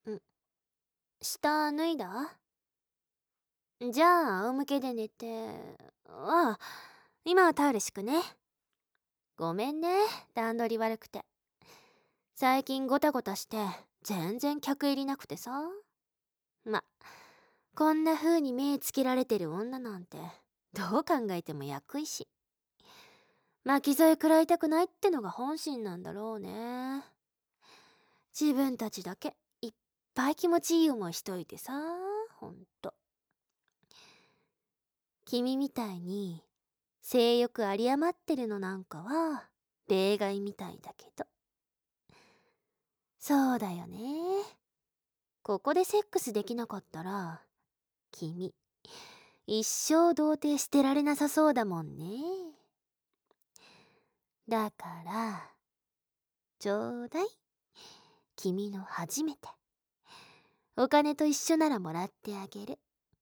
ん、下脱いだ？じゃあ仰向けで寝て。ああ、今はタオル敷くね。ごめんね、段取り悪くて。最近ゴタゴタして全然客入りなくてさ。ま、こんな風に目つけられてる女なんてどう考えても厄いし。巻き添え食らいたくないってのが本心なんだろうね。自分たちだけいっぱい気持ちいい思いしといてさ、ほんと。君みたいに性欲有り余ってるのなんかは例外みたいだけど。そうだよね。ここでセックスできなかったら君一生童貞捨てられなさそうだもんね。だからちょうだい、君の初めて。お金と一緒ならもらってあげる。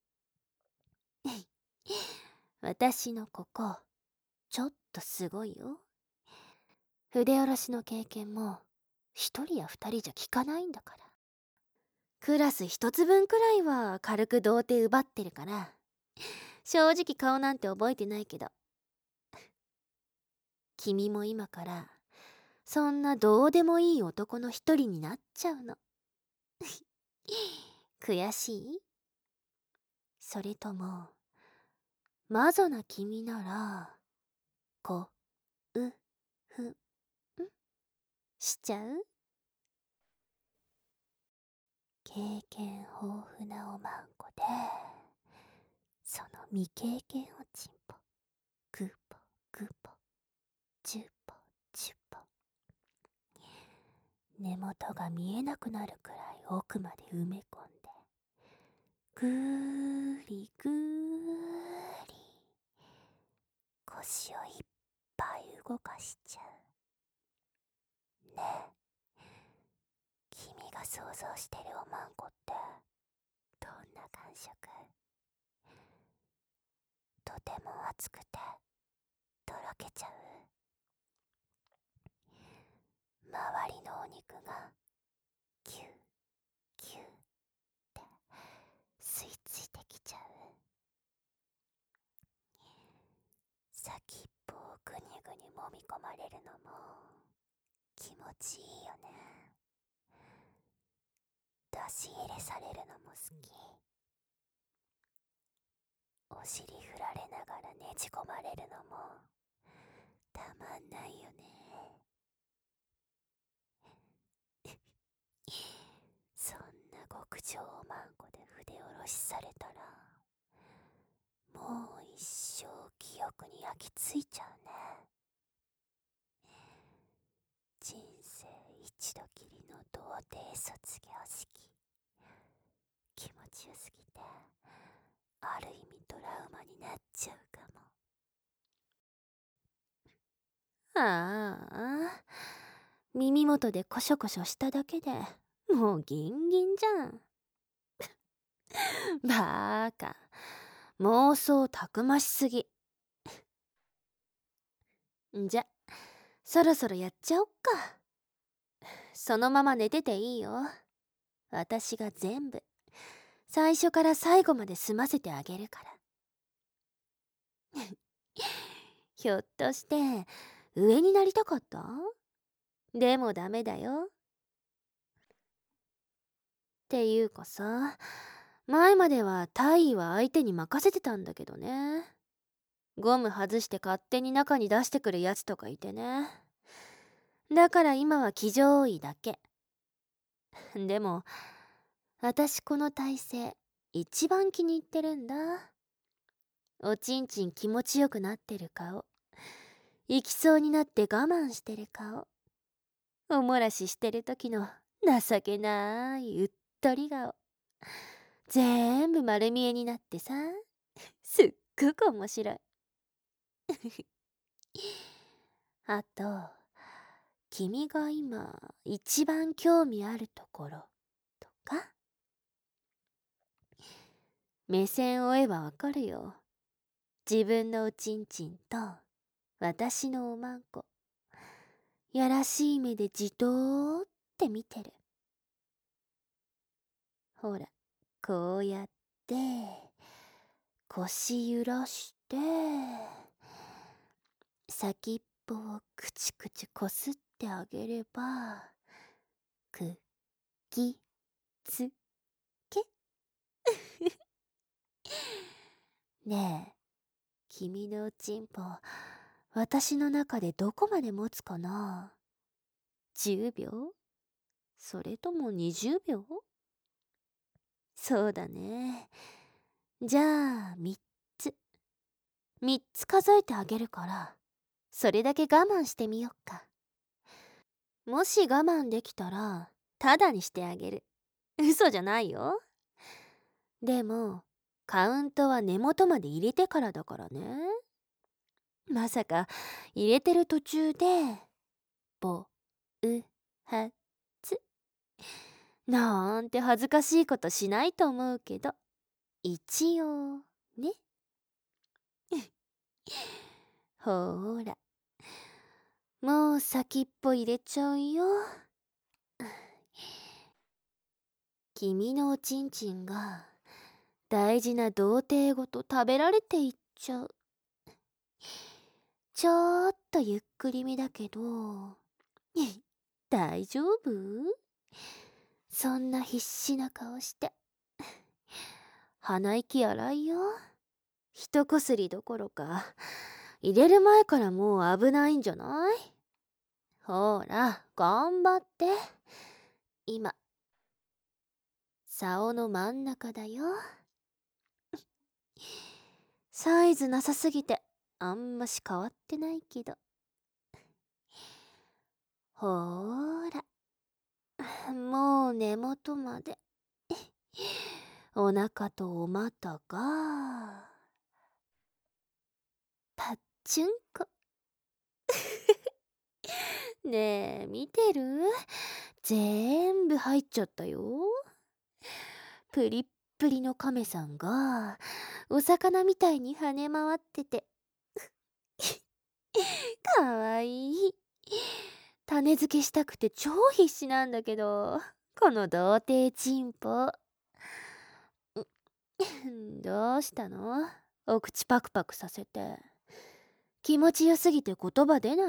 私のここちょっとすごいよ。筆下ろしの経験も一人や二人じゃ効かないんだから。クラス一つ分くらいは軽く童貞奪ってるから、正直顔なんて覚えてないけど、君も今からそんなどうでもいい男の一人になっちゃうの。悔しい？それともマゾな君ならこうふんしちゃう？経験豊富なおまんこで、その未経験おちんぽグポグポチュポチュポ、根元が見えなくなるくらい奥まで埋め込んで、ぐーりぐーり腰をいっぱい動かしちゃう。ねえ、君が想像してるおまんこってどんな感触？とても熱くてとろけちゃう？周りのお肉がキューキューって吸い付いてきちゃう？先っぽをぐにぐに揉み込まれるのも気持ちいいよね。出し入れされるのも好き。お尻振られながらねじ込まれるのもたまんないよね。そんな極上おまんこで筆下ろしされたら、もう一生記憶に焼き付いちゃうね。人生一度きりの童貞卒業式、気持ちよすぎてある意味トラウマになっちゃうかも。ああ、耳元でコショコショしただけでもうギンギンじゃん。バーカ、妄想たくましすぎ。じゃ、そろそろやっちゃおっか。そのまま寝てていいよ。私が全部最初から最後まで済ませてあげるから。ひょっとして上になりたかった？でもダメだよ。っていうかさ、前までは大尉は相手に任せてたんだけどね。ゴム外して勝手に中に出してくるやつとかいてね。だから今は騎乗位だけ。でも私この体勢一番気に入ってるんだ。おちんちん気持ちよくなってる顔、行きそうになって我慢してる顔、おもらししてる時の情けないうっとり顔、全部丸見えになってさ、すっごく面白い。あと、君が今一番興味あるところとか、目線を追えばわかるよ。自分のおちんちんと私のおまんこ、やらしい目でじとーって見てる。 ほら、こうやって腰揺らして先っぽをくちくちこすってあげれば、くきつけ。ねえ、君のおちんぽ、私の中でどこまで持つかな？ 10 秒？それとも20秒？そうだね。じゃあ3つ。3つ数えてあげるから、それだけ我慢してみよっか。もし我慢できたら、タダにしてあげる。嘘じゃないよ。でも、カウントは根元まで入れてからだからね。まさか、入れてる途中で、ぼ、う、は、つ。なんて恥ずかしいことしないと思うけど、一応、ね。ほーら。もう先っぽ入れちゃうよ。君のおちんちんが大事な童貞ごと食べられていっちゃう。ちょっとゆっくりめだけど、大丈夫？そんな必死な顔して。鼻息荒いよ。一こすりどころか、入れる前からもう危ないんじゃない？ほら、頑張って。今、竿の真ん中だよ。サイズなさすぎて、あんまし変わってないけど。ほーら、もう根元まで。お腹とお股が、パッチュンコ。ねえ、見てる？全部入っちゃったよ。プリップリのカメさんが、お魚みたいに跳ね回ってて。かわいい。種付けしたくて超必死なんだけど、この童貞チンポ。どうしたの？お口パクパクさせて。気持ちよすぎて言葉出ない？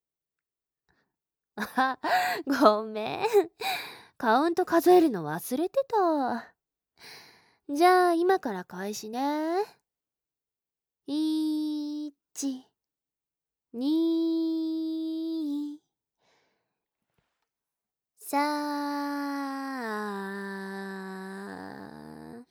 あ、ごめん。カウント数えるの忘れてた。じゃあ今から開始ね。1、2、3。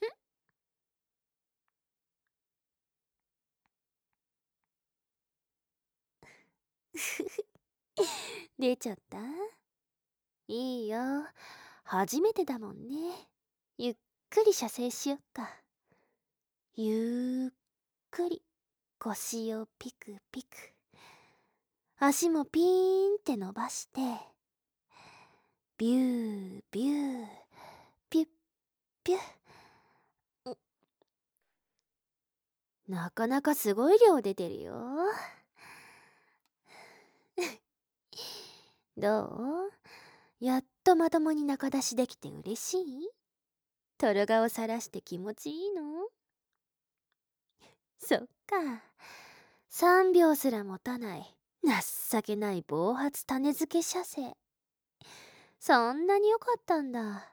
出ちゃった？いいよ。初めてだもんね。ゆっくり射精しよっか。ゆっくり腰をピクピク。足もピーンって伸ばして、ビュービュー、ピュッピュッ。なかなかすごい量出てるよ。どう？やっとまともに中出しできて嬉しい？トロ顔さらして気持ちいいの？そっか。3秒すら持たない。情けない暴発種付け射精。そんなに良かったんだ。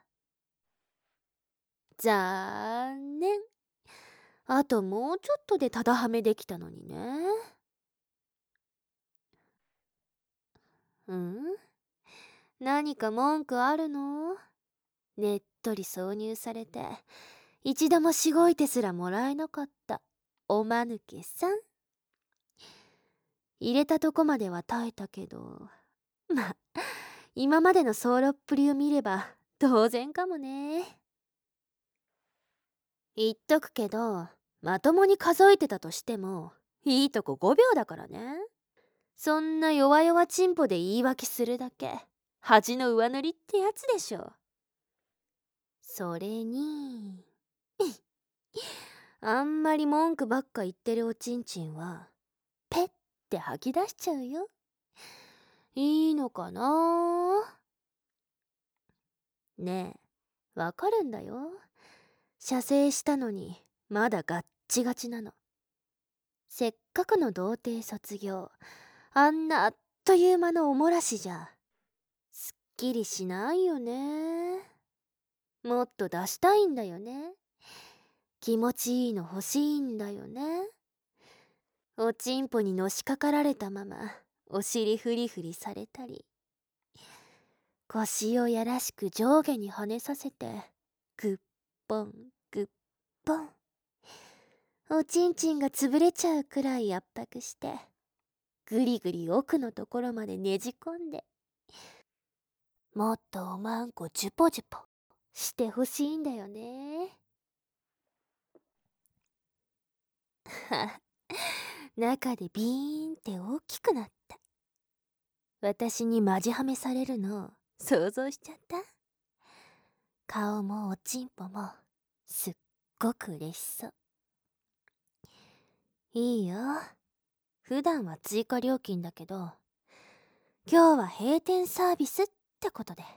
残念。あともうちょっとでただはめできたのにね。うん？何か文句あるの？ねっとり挿入されて、一度もしごいてすらもらえなかったおまぬけさん。入れたとこまでは耐えたけど、ま、今までのソーロっぷりを見れば当然かもね。言っとくけど、まともに数えてたとしても、いいとこ5秒だからね。そんな弱々チンポで言い訳するだけ、恥の上塗りってやつでしょ。それに、あんまり文句ばっか言ってるおちんちんは、ペッて吐き出しちゃうよ。いいのかな？ねえ、 わかるんだよ。射精したのにまだガッチガチなの。せっかくの童貞卒業、あんなあっという間のおもらしじゃすっきりしないよね。もっと出したいんだよね。気持ちいいの欲しいんだよね。おちんぽにのしかかられたままお尻フリフリされたり、腰をやらしく上下に跳ねさせてグッポングッポン、おちんちんが潰れちゃうくらい圧迫してぐりぐり奥のところまでねじ込んで、もっとおまんこジュポジュポしてほしいんだよね。中でビーンって大きくなった。私にマジハメされるの想像しちゃった。顔もおちんぽもすっごく嬉しそう。いいよ。普段は追加料金だけど、今日は閉店サービスってことで。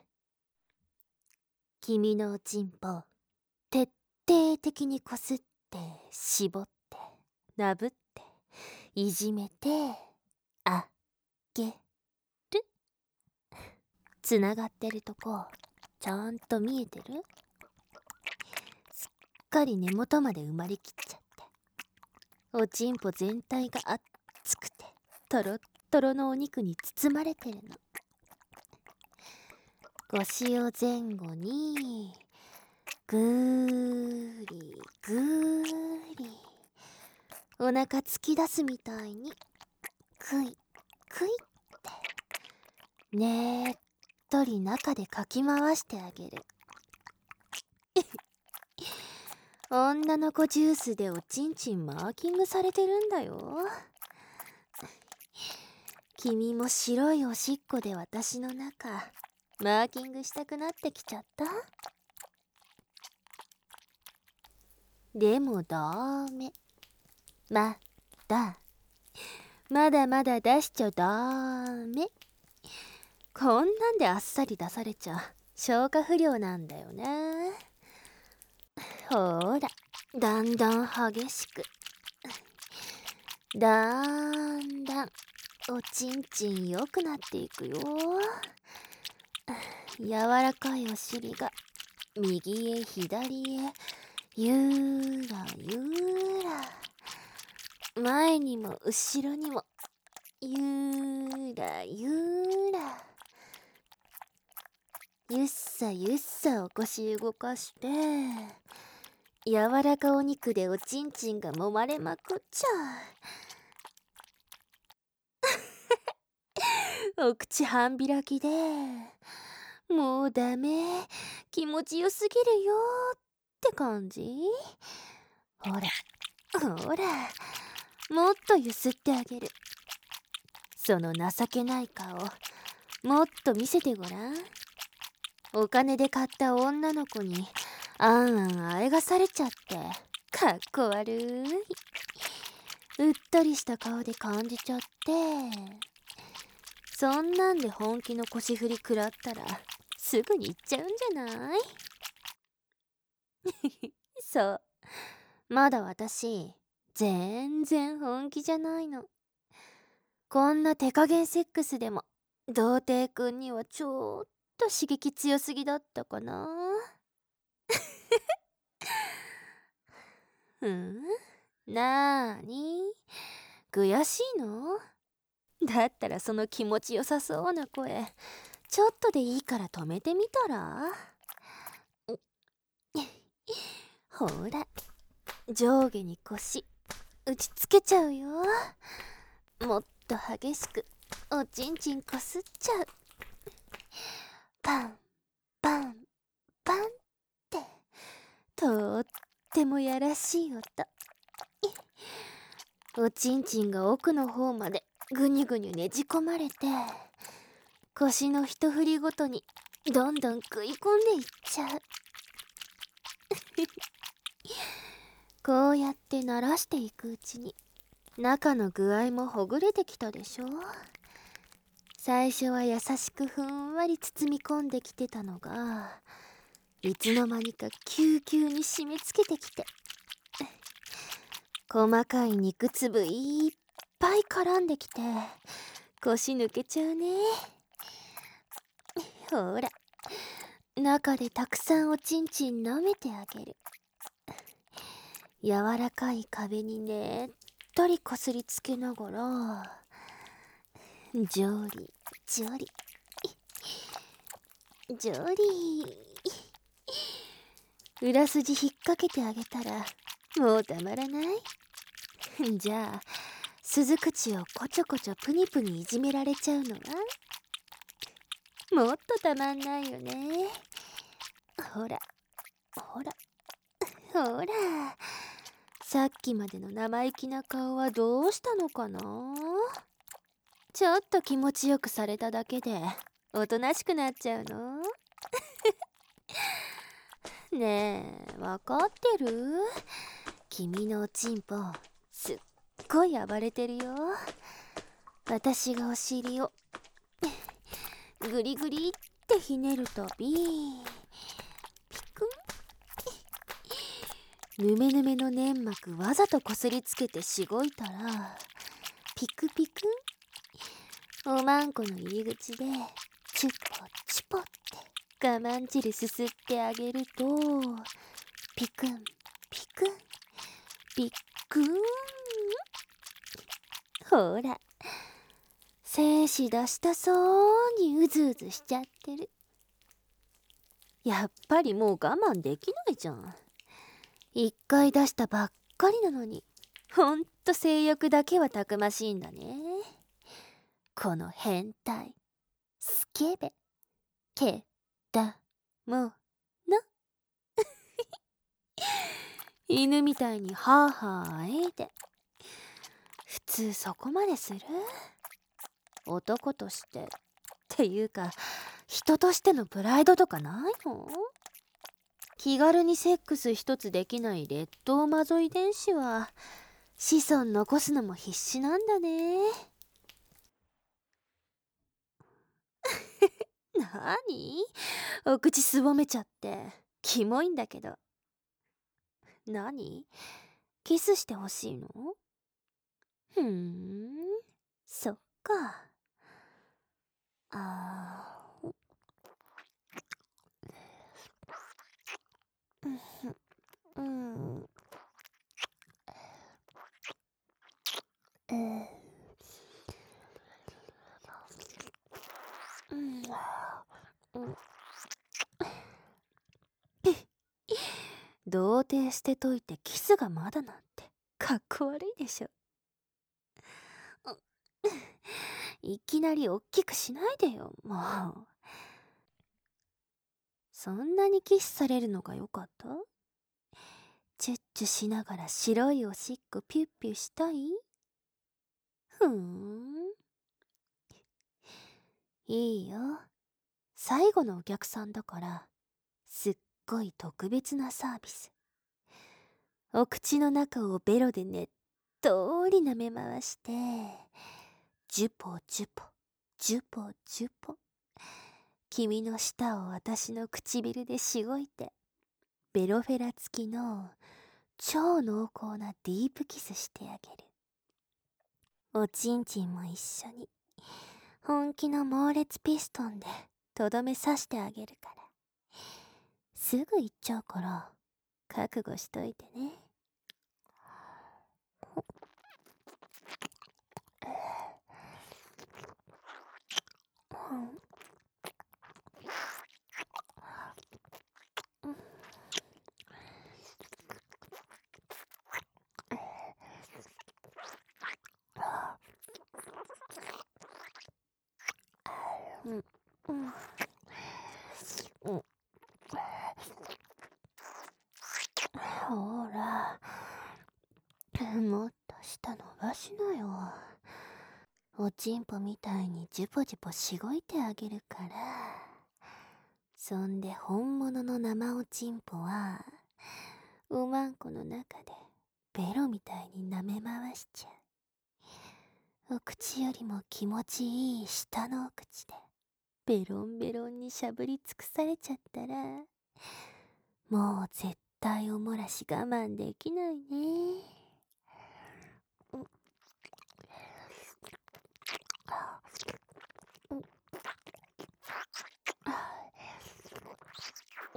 君のおちんぽ、徹底的にこすって、絞って、なぶって、いじめて、あげる。つながってるとこ、ちゃんと見えてる？すっかり根元まで埋まりきっちゃって。おちんぽ全体が熱くて、トロットロのお肉に包まれてるの。腰を前後に、ぐーりぐーり。お腹突き出すみたいに、くい、くいって、ねーっとり中でかき回してあげる。女の子ジュースでおちんちんマーキングされてるんだよ。君も白いおしっこで私の中、マーキングしたくなってきちゃった？でもダメ。まだまだ出しちゃダメ。こんなんであっさり出されちゃ消化不良なんだよね。ほら、だんだん激しく、だんだんおちんちん良くなっていくよ。柔らかいお尻が右へ左へゆーらゆーら、前にも後ろにもゆーらゆーら、ゆっさゆっさお腰動かして、柔らかお肉でおちんちんが揉まれまくっちゃう。お口半開きで、もうダメ、気持ちよすぎるよって感じ。ほらほら、もっとゆすってあげる。その情けない顔もっと見せてごらん。お金で買った女の子にあんあんあえがされちゃってかっこ悪い。うっとりした顔で感じちゃって、そんなんで本気の腰振り食らったらすぐに行っちゃうんじゃない？そう、まだ私全然本気じゃないの。こんな手加減セックスでも童貞くんにはちょっと刺激強すぎだったかな。なーに、悔しいの？だったらその気持ちよさそうな声ちょっとでいいから止めてみたら？ほら、上下に腰打ちつけちゃうよ。もっと激しくおちんちんこすっちゃう。パンパンパンって、とってもやらしい音。おちんちんが奥の方までぐにゅぐにゅねじ込まれて、腰の一振りごとにどんどん食い込んでいっちゃう。こうやって慣らしていくうちに中の具合もほぐれてきたでしょ。最初は優しくふんわり包み込んできてたのが、 いつの間にか急々に締め付けてきて、細かい肉粒いっぱい絡んできて腰抜けちゃうね。ほら、中でたくさんおちんちん舐めてあげる。柔らかい壁にねっとりこすりつけながら、ジョリジョリジョリ裏筋引っ掛けてあげたらもうたまらない。じゃあ鈴口をこちょこちょプニプニいじめられちゃうのはもっとたまんないよね。ほらほらほら、さっきまでの生意気な顔はどうしたのかな。ちょっと気持ちよくされただけでおとなしくなっちゃうの。ねえ、わかってる？君のおちんぽすっごい暴れてるよ。私がお尻をグリグリってひねるたび、ピクン、ヌメヌメの粘膜わざとこすりつけてしごいたらピクピクン、おまんこの入り口でチュッポチュポって我慢汁すすってあげると、ピクンピクンピックン、ほら精子出したそうにうずうずしちゃってる。やっぱりもう我慢できないじゃん。一回出したばっかりなのに、ほんと性欲だけはたくましいんだね。この変態スケベけだもの。犬みたいにハーハーあえいで、普通そこまでする？男としてっていうか人としてのプライドとかないの？気軽にセックス一つできない劣等マゾ遺伝子は子孫残すのも必死なんだね。なに？お口すぼめちゃってキモいんだけど。何？キスしてほしいの？ふーん、そっか。ーうん、えーうんうん童貞捨てといてキスがまだなんてかっこ悪いでしょ。いきなりおっきくしないでよ、もう。そんなにキスされるのがよかった？チュッチュしながら白いおしっこピュッピュしたい？ふーん、いいよ。最後のお客さんだからすっごい特別なサービス。お口の中をベロでねっとり舐め回して、ジュポジュポジュポジュポ、君の舌を私の唇でしごいて、ベロフェラ付きの超濃厚なディープキスしてあげる。おちんちんも一緒に本気の猛烈ピストンでとどめ刺してあげるから。すぐ行っちゃうから覚悟しといてね。うんうんうん、ほら、もっと舌伸ばしなよ。おちんぽみたいにジュポジュポしごいてあげるから。そんで本物の生おちんぽはおまんこの中でベロみたいに舐め回しちゃう。お口よりも気持ちいい下のお口でベロンベロンにしゃぶり尽くされちゃったらもう絶対おもらし我慢できないね。うん。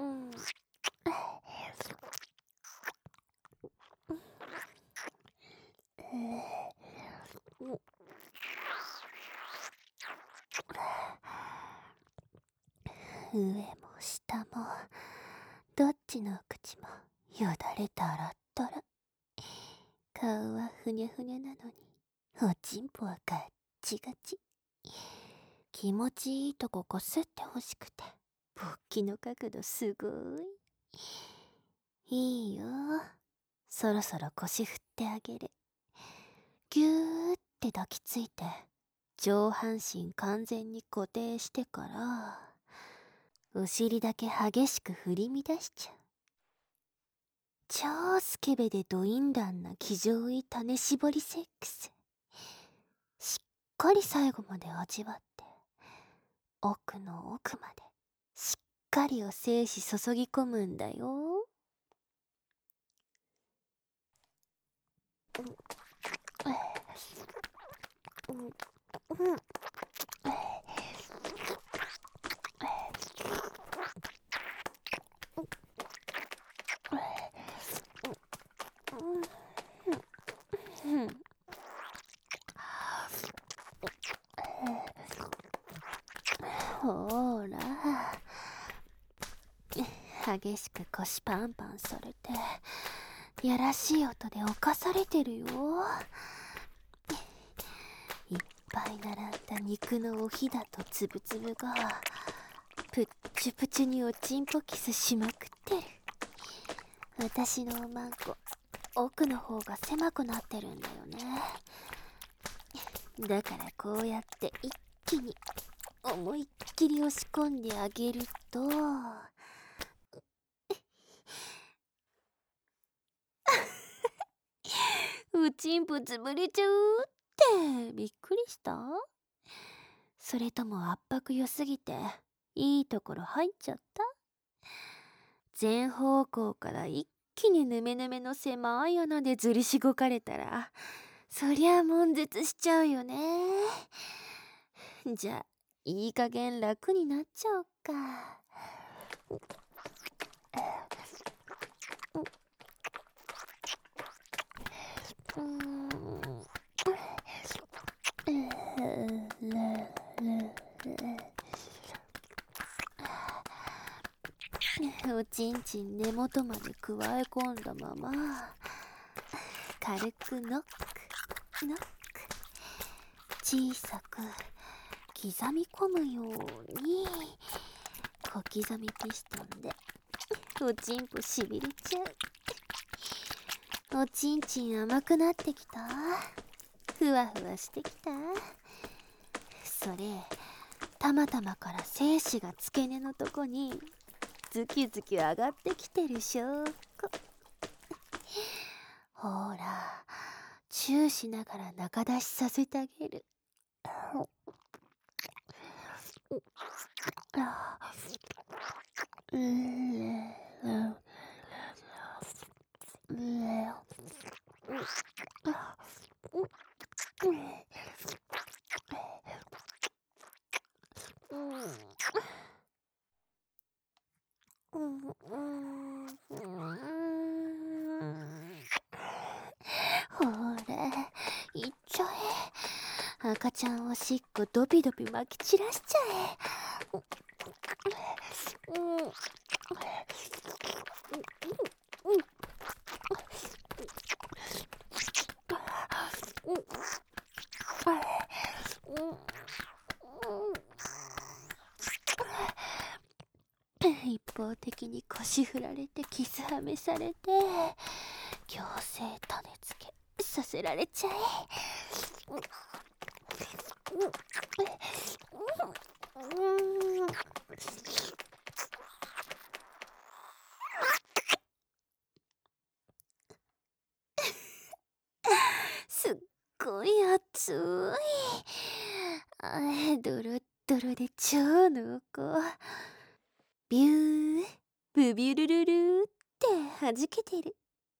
上も下もどっちの口もよだれたらったら。顔はふにゃふにゃなのにおちんぽはガッチガチ。気持ちいいとここすってほしくて勃起の角度すごい。いいよ、そろそろ腰振ってあげる。ぎゅーって抱きついて上半身完全に固定してからお尻だけ激しく振り乱しちゃう。超スケベでドインダンな気上位種絞りセックス。しっかり最後まで味わって奥の奥までしっかりを精子注ぎ込むんだよ。ほーら、激しく腰パンパンされてやらしい音で侵されてるよ。いっぱい並んだ肉のおひだとつぶつぶがプッチュプチュにおちんぽキスしまくってる。私のおまんこ奥の方が狭くなってるんだよね。だからこうやって一気に思いっきり押し込んであげるとうちんぽ潰れちゃうってびっくりした？それとも圧迫良すぎていいところ入っちゃった？全方向から一気にヌメヌメの狭い穴でずりしごかれたらそりゃ悶絶しちゃうよね。じゃあいい加減楽になっちゃおっか。おちんちん根元までくわえ込んだまま軽くノックノック小さく刻み込むように小刻みピストンでおちんぽしびれちゃう。おちんちん甘くなってきた？ふわふわしてきた？それたまたまから精子が付け根のとこにズキズキ上がってきてる証拠。ほらチューしながら中出しさせてあげる。ほらいっちゃえ。赤ちゃんおしっこドビドビまき散らしちゃえ。一方的に腰振られてキスはめされて強制種付けさせられちゃえ。すっごい熱い。ドロッドロで超濃厚。ビューブブビュルルルーって弾けてる。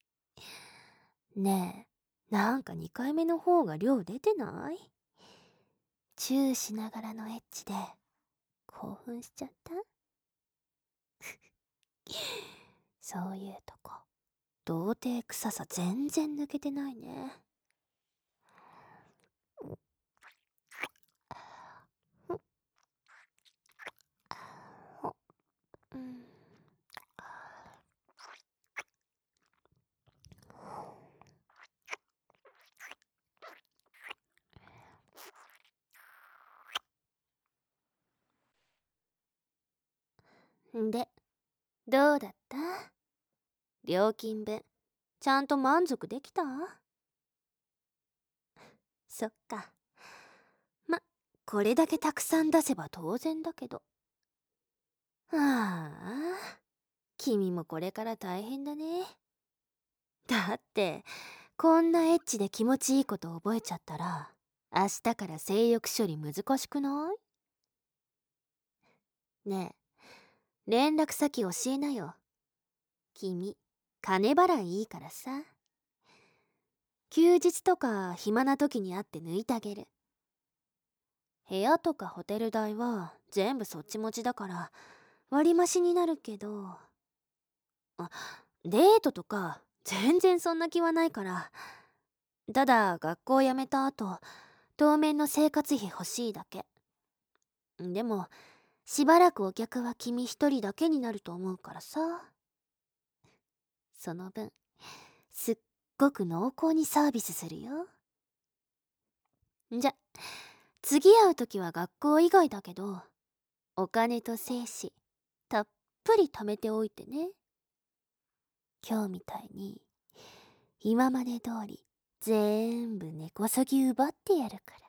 ねえ、なんか2回目の方が量出てない？チューしながらのエッチで興奮しちゃった？そういうとこ、童貞臭さ全然抜けてないね。で、どうだった？料金分、ちゃんと満足できた？そっか。ま、これだけたくさん出せば当然だけど。ああ、君もこれから大変だね。だって、こんなエッチで気持ちいいこと覚えちゃったら、明日から性欲処理難しくない？ねえ、連絡先教えなよ。君、金払いいいからさ。休日とか暇な時に会って抜いてあげる。部屋とかホテル代は全部そっち持ちだから割り増しになるけど、あ、デートとか全然そんな気はないから。ただ学校辞めた後、当面の生活費欲しいだけ。でもしばらくお客は君一人だけになると思うからさ。その分すっごく濃厚にサービスするよ。じゃ、次会う時は学校以外だけど、お金と精子たっぷり貯めておいてね。今日みたいに今まで通り全部根こそぎ奪ってやるから。